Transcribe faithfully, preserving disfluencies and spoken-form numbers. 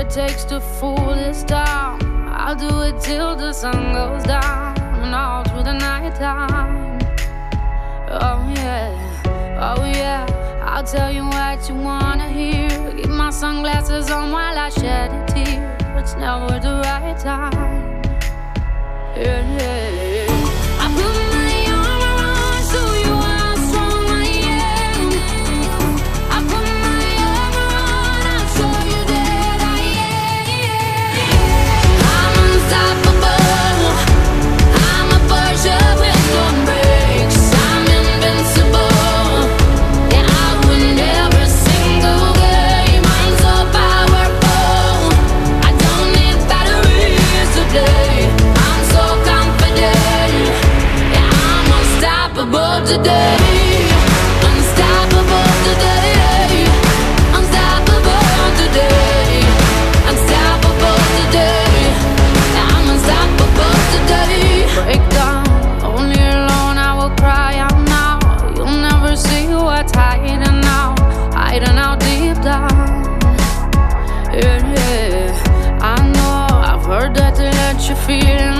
takes to fool this town. I'll do it till the sun goes down and all through the night time. Oh yeah, oh yeah, I'll tell you what you wanna hear. Keep my sunglasses on while I shed a tear. It's never the right time. Yeah, yeah, yeah. I put my arm around so you how strong I am. I put my arm around, I'll show you that I am. I'm unstoppable. I'm a Porsche with no brakes. I'm invincible. Yeah, I win every single game. I'm so powerful. I don't need batteries to play. I'm so confident. Yeah, I'm unstoppable today. Unstoppable today. Unstoppable today. Unstoppable today. Yeah, I'm unstoppable today. Break down, only alone I will cry out now. You'll never see what's hiding out, hiding out deep down. Yeah, yeah, I know, I've heard that they let you feel